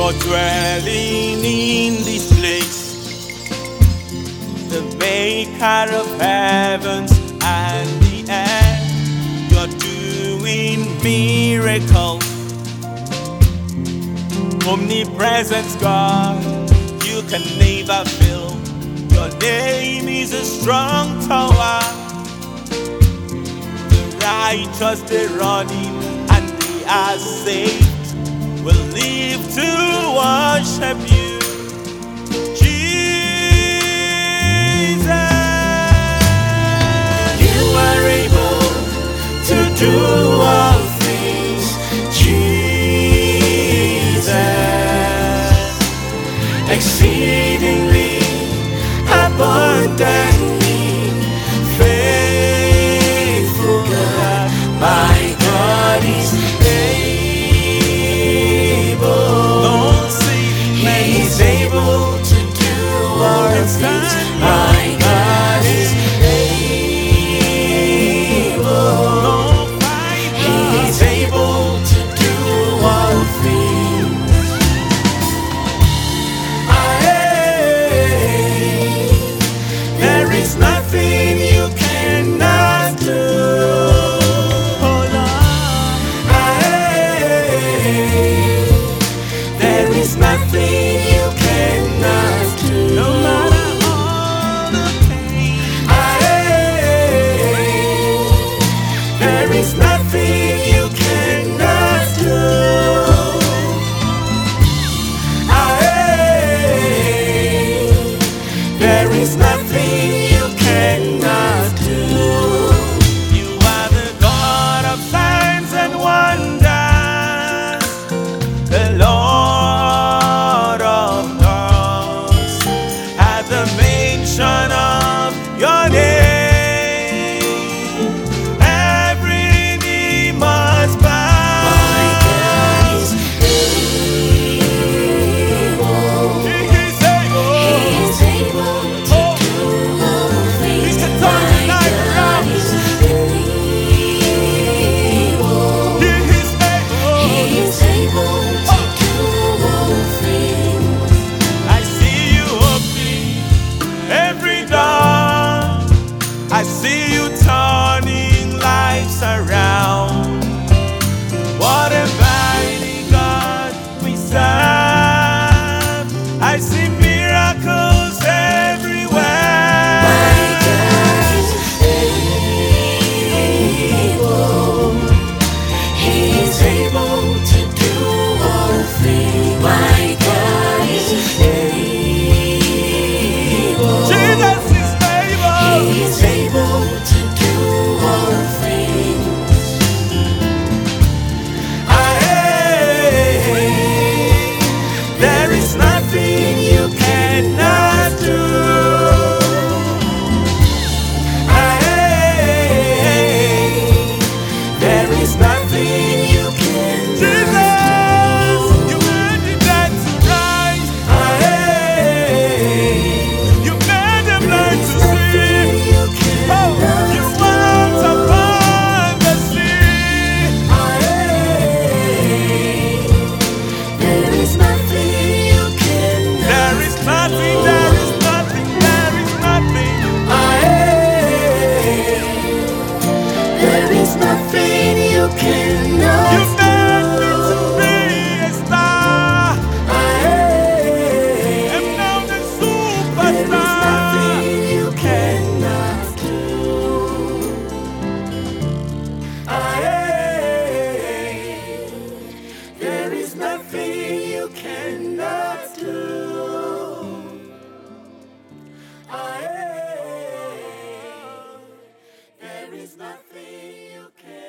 You're dwelling in this place, the maker of heavens and the earth. You're doing miracles, omnipresent God, you can never fail. Your name is a strong tower, the righteous they run in and they are saved. We'll live to worship you, Jesus. You are able to do all things, Jesus, exceedingly abundantly faithful God. My God is able to do all things. My God is able. He is able to do all things. There is nothing you cannot do. Oh Lord, there is nothing you cannot do. No matter all the pain, there is nothing you cannot do. There is nothing you cannot do. You are the God of signs and wonders, the Lord of gods. At the mention of your name, every knee must bow. My God is able. He is able. He is able to do all things. He can turn the night around. He is able. He is able. He is able to do all things. I see you opening every door. I see you turning lives around. What a mighty God we serve. I see miracles everywhere. My God is able. He is able to do all things. My God is able. Jesus is able. He is able to do all things. There is nothing you cannot do. There is nothing you cannot do. Jesus, you made the dead to rise. You made the blind to see. Oh, you walked upon the sea. There is nothing you cannot. There is nothing. There is nothing. There is nothing. There is nothing you cannot. You made me to be a star. I'm now the superstar. There is nothing you cannot do. There is nothing you cannot do. There is nothing you cannot do.